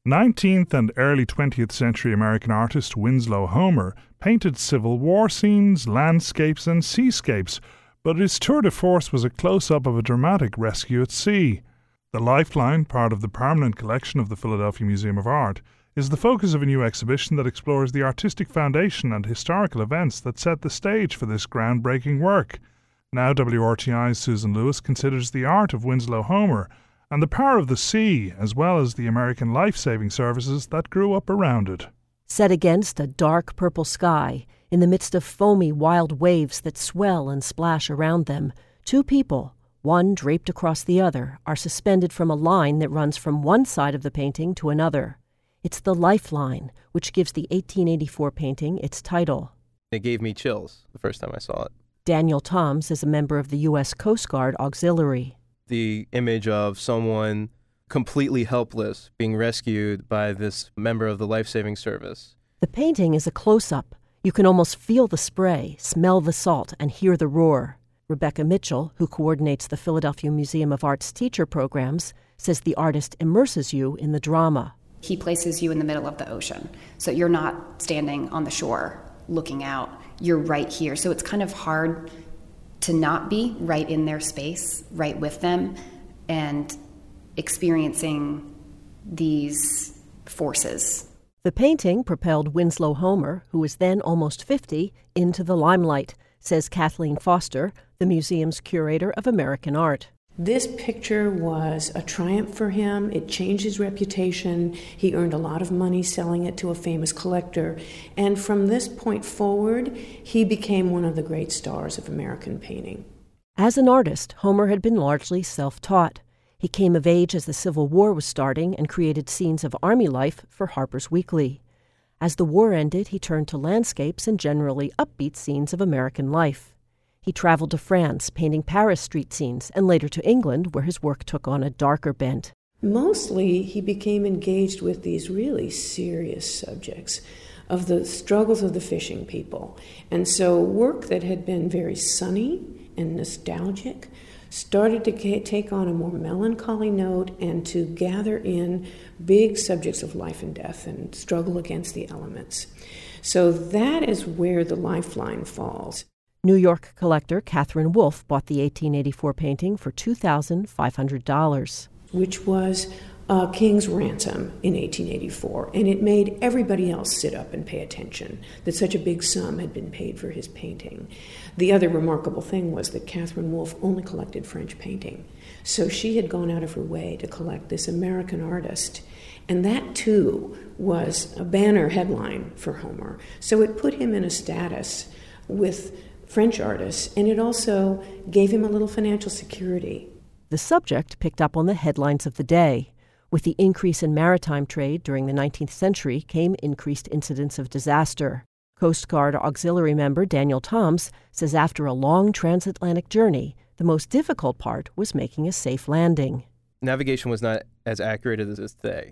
19th and early 20th century American artist Winslow Homer painted Civil War scenes, landscapes and seascapes, but his tour de force was a close-up of a dramatic rescue at sea. The Lifeline, part of the permanent collection of the Philadelphia Museum of Art, is the focus of a new exhibition that explores the artistic foundation and historical events that set the stage for this groundbreaking work. Now WRTI's Susan Lewis considers the art of Winslow Homer and the power of the sea, as well as the American life-saving services that grew up around it. Set against a dark purple sky, in the midst of foamy wild waves that swell and splash around them, two people, one draped across the other, are suspended from a line that runs from one side of the painting to another. It's the lifeline, which gives the 1884 painting its title. It gave me chills the first time I saw it. Daniel Toms is a member of the U.S. Coast Guard Auxiliary. The image of someone completely helpless being rescued by this member of the life-saving service. The painting is a close-up. You can almost feel the spray, smell the salt, and hear the roar. Rebecca Mitchell, who coordinates the Philadelphia Museum of Art's teacher programs, says the artist immerses you in the drama. He places you in the middle of the ocean, so you're not standing on the shore looking out. You're right here, so it's kind of hard to not be right in their space, right with them, and experiencing these forces. The painting propelled Winslow Homer, who was then almost 50, into the limelight, says Kathleen Foster, the museum's curator of American art. This picture was a triumph for him. It changed his reputation. He earned a lot of money selling it to a famous collector. And from this point forward, he became one of the great stars of American painting. As an artist, Homer had been largely self-taught. He came of age as the Civil War was starting and created scenes of Army life for Harper's Weekly. As the war ended, he turned to landscapes and generally upbeat scenes of American life. He traveled to France, painting Paris street scenes, and later to England, where his work took on a darker bent. Mostly, he became engaged with these really serious subjects of the struggles of the fishing people. And so work that had been very sunny and nostalgic started to take on a more melancholy note and to gather in big subjects of life and death and struggle against the elements. So that is where the lifeline falls. New York collector Catherine Wolfe bought the 1884 painting for $2,500. Which was a king's ransom in 1884, and it made everybody else sit up and pay attention that such a big sum had been paid for his painting. The other remarkable thing was that Catherine Wolfe only collected French painting, so she had gone out of her way to collect this American artist, and that too was a banner headline for Homer. So it put him in a status with French artists, and it also gave him a little financial security. The subject picked up on the headlines of the day. With the increase in maritime trade during the 19th century came increased incidents of disaster. Coast Guard Auxiliary member Daniel Toms says after a long transatlantic journey, the most difficult part was making a safe landing. Navigation was not as accurate as it is today,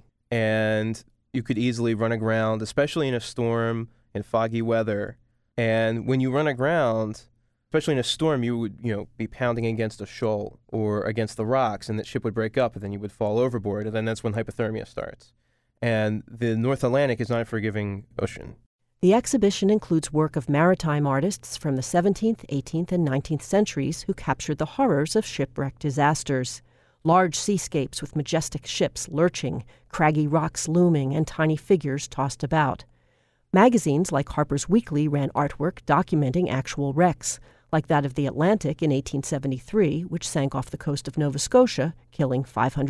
and you could easily run aground, especially in a storm and foggy weather. And when you run aground, especially in a storm, you would, be pounding against a shoal or against the rocks, and that ship would break up, and then you would fall overboard, and then that's when hypothermia starts. And the North Atlantic is not a forgiving ocean. The exhibition includes work of maritime artists from the 17th, 18th, and 19th centuries who captured the horrors of shipwreck disasters. Large seascapes with majestic ships lurching, craggy rocks looming, and tiny figures tossed about. Magazines like Harper's Weekly ran artwork documenting actual wrecks, like that of the Atlantic in 1873, which sank off the coast of Nova Scotia, killing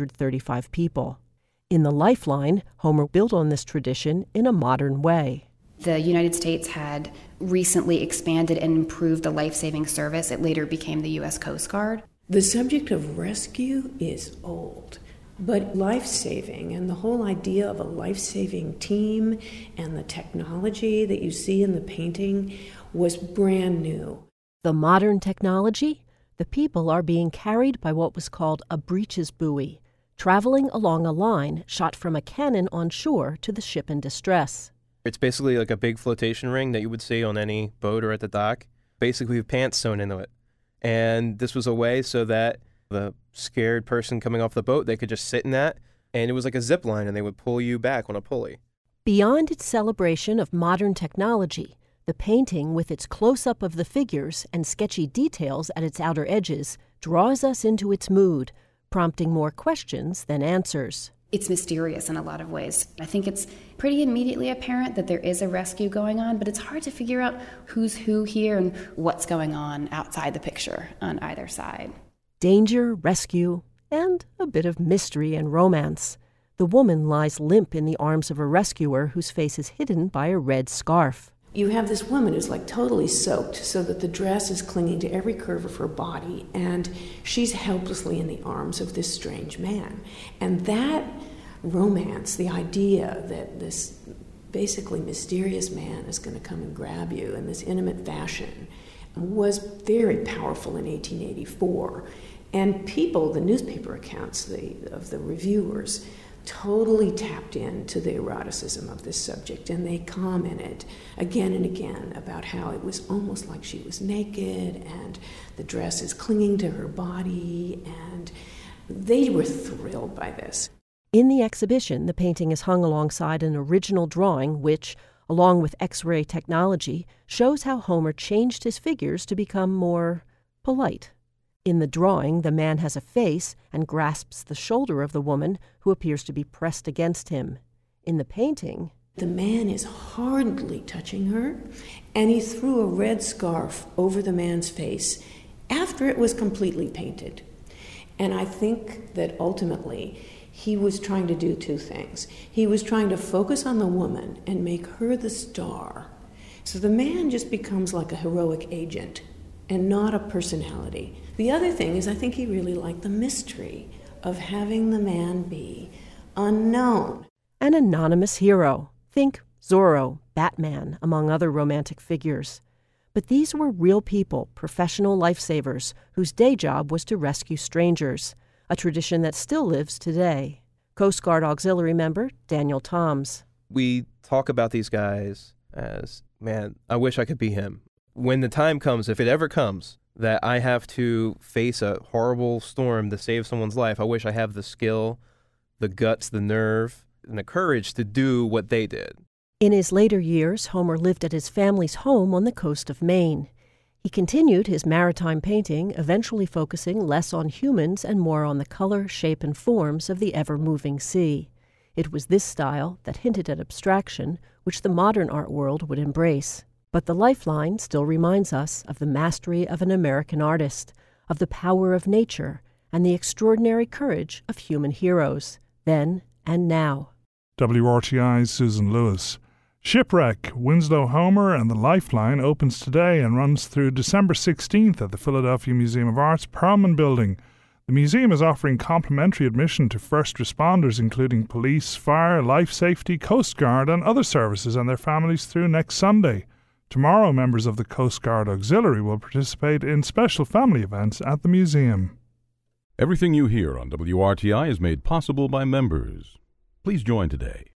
535 people. In the Lifeline, Homer built on this tradition in a modern way. The United States had recently expanded and improved the life-saving service. It later became the U.S. Coast Guard. The subject of rescue is old. But life-saving and the whole idea of a life-saving team and the technology that you see in the painting was brand new. The modern technology? The people are being carried by what was called a breeches buoy, traveling along a line shot from a cannon on shore to the ship in distress. It's basically like a big flotation ring that you would see on any boat or at the dock, basically with pants sewn into it. And this was a way so that the scared person coming off the boat, they could just sit in that, And it was like a zip line, and they would pull you back on a pulley. Beyond its celebration of modern technology, the painting, with its close-up of the figures and sketchy details at its outer edges, draws us into its mood, prompting more questions than answers. It's mysterious in a lot of ways. I think it's pretty immediately apparent that there is a rescue going on, but it's hard to figure out who's who here and what's going on outside the picture on either side. Danger, rescue, and a bit of mystery and romance. The woman lies limp in the arms of a rescuer whose face is hidden by a red scarf. You have this woman who's like totally soaked so that the dress is clinging to every curve of her body, and she's helplessly in the arms of this strange man. And that romance, the idea that this basically mysterious man is going to come and grab you in this intimate fashion, was very powerful in 1884. And people, the newspaper accounts of the reviewers, totally tapped into the eroticism of this subject, and they commented again and again about how it was almost like she was naked and the dress is clinging to her body, and they were thrilled by this. In the exhibition, the painting is hung alongside an original drawing which, along with X-ray technology, shows how Homer changed his figures to become more polite. In the drawing, the man has a face and grasps the shoulder of the woman, who appears to be pressed against him. In the painting, the man is hardly touching her, and he threw a red scarf over the man's face after it was completely painted. And I think that ultimately he was trying to do two things. He was trying to focus on the woman and make her the star. So the man just becomes like a heroic agent and not a personality. The other thing is I think he really liked the mystery of having the man be unknown. An anonymous hero. Think Zorro, Batman, among other romantic figures. But these were real people, professional lifesavers, whose day job was to rescue strangers, a tradition that still lives today. Coast Guard Auxiliary member Daniel Toms. We talk about these guys as, man, I wish I could be him. When the time comes, if it ever comes, that I have to face a horrible storm to save someone's life, I wish I have the skill, the guts, the nerve, and the courage to do what they did. In his later years, Homer lived at his family's home on the coast of Maine. He continued his maritime painting, eventually focusing less on humans and more on the color, shape, and forms of the ever-moving sea. It was this style that hinted at abstraction, which the modern art world would embrace. But the lifeline still reminds us of the mastery of an American artist, of the power of nature, and the extraordinary courage of human heroes, then and now. WRTI's Susan Lewis. Shipwreck, Winslow Homer and the Lifeline opens today and runs through December 16th at the Philadelphia Museum of Art's Perlman Building. The museum is offering complimentary admission to first responders, including police, fire, life safety, Coast Guard, and other services and their families through next Sunday. Tomorrow, members of the Coast Guard Auxiliary will participate in special family events at the museum. Everything you hear on WRTI is made possible by members. Please join today